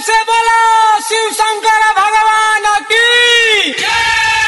से बोला शिव शंकर भगवान की जय।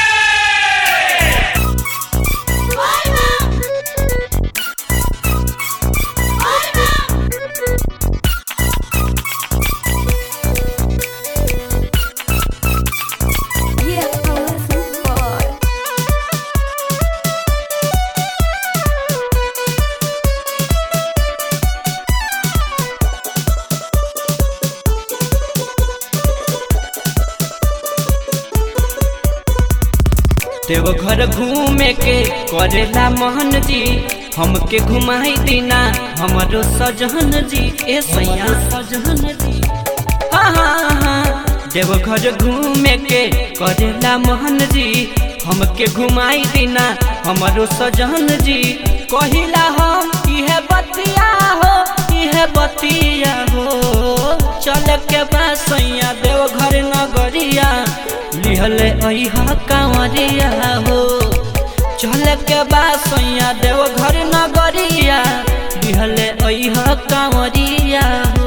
देवघर घूमे के करेला मोहन जी, हमके घुमाई दीना हमरो सजहन जी। ए सैया सजहन जी, हाँ हाँ हाँ। देवघर घूमे के करेला मोहन जी, हमके घुमाई दीना हमरो सजहन जी। कहिला हम इहे बतिया हो, इहे बतिया हो। चल के बा सैया देवघर नगरिया, लिहले अइहा कांवरिया हो। चल के बा सैया देवघर नगरिया, लिहले अइहा कांवरिया हो।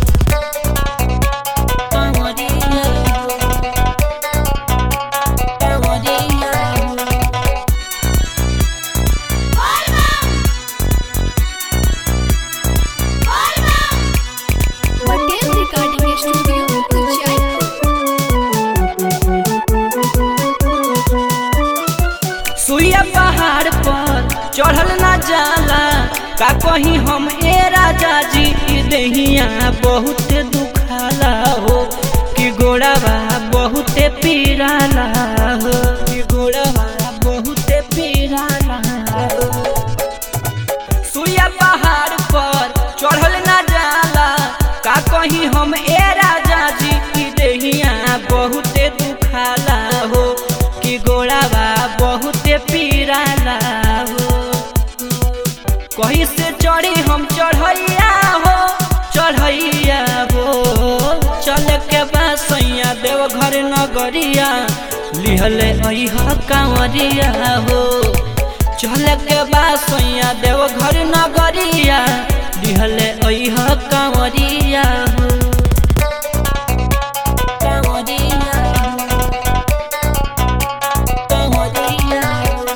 कांवरिया हो, कांवरिया हो। Patel recording studio Jaipur. सुइया पहाड़ पर चढ़ल ना जाला, का कहीं हम ए राजा जी। देहिया बहुत दुखाला हो, कि गोड़ावा बहुत पीराला हो, कि गोड़ावा बहुत पीराला हो। सुइया पहाड़ पर चढ़ल ना जाला, का कहीं हम ए राजा जी। देहिया बहुत दुखाला हो, कि गोड़ावा बहुत पीराला हो। कहीं से चढ़ी हम चढ़ैया हो, चढ़ैया हो। चल के बा सैया देवघर नगरिया, लिहले अइहा कांवरिया हो। चल के बा सैया देवघर नगरिया, लिहले अइहा कांवरिया हो। कांवरिया हो, कांवरिया हो।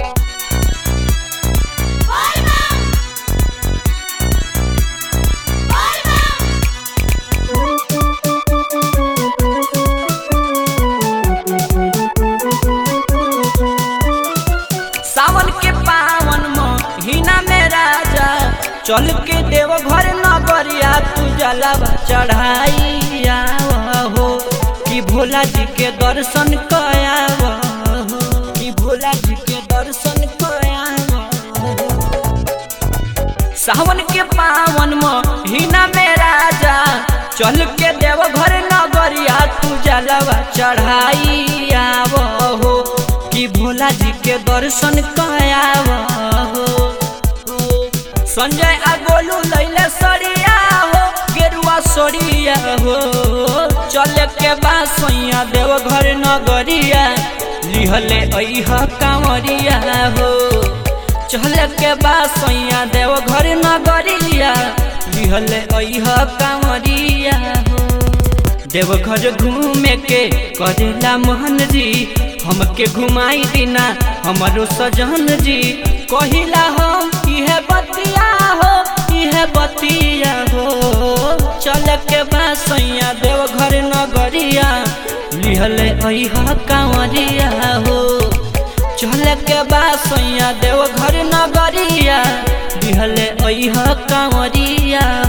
सावन के पावन महीना में राजा, चल के देवघर नगरिया तू जलावा चढ़ाइया हो। कि भोला जी के दर्शन कयाव हो, कि भोला जी के दर्शन कयाव हो। सावन के पावन महीना में राजा, चल के देवघर नगरिया तू जलावा चढ़ाइया हो। कि भोला जी के दर्शन कयाव हो। संजय आ गोलू लैले सरिया हो, गेरुआ सरिया हो। चल के बा सैया देवघर नगरिया, लिहले अइहा कांवरिया हो। चल के बा सैया देवघर नगरिया, लिहले अइहा कांवरिया हो। देवघर घूमे के करेला मोहन जी, हमके घुमाई दीना हमरो सजन जी। कहिला हम इहे बतिया हो, इहे बतिया हो। चल के बा सैया देवघर नगरिया, लिहले अइहा कांवरिया हो। चल के बा सैया देवघर नगरिया, लिहले अइहा कांवरिया।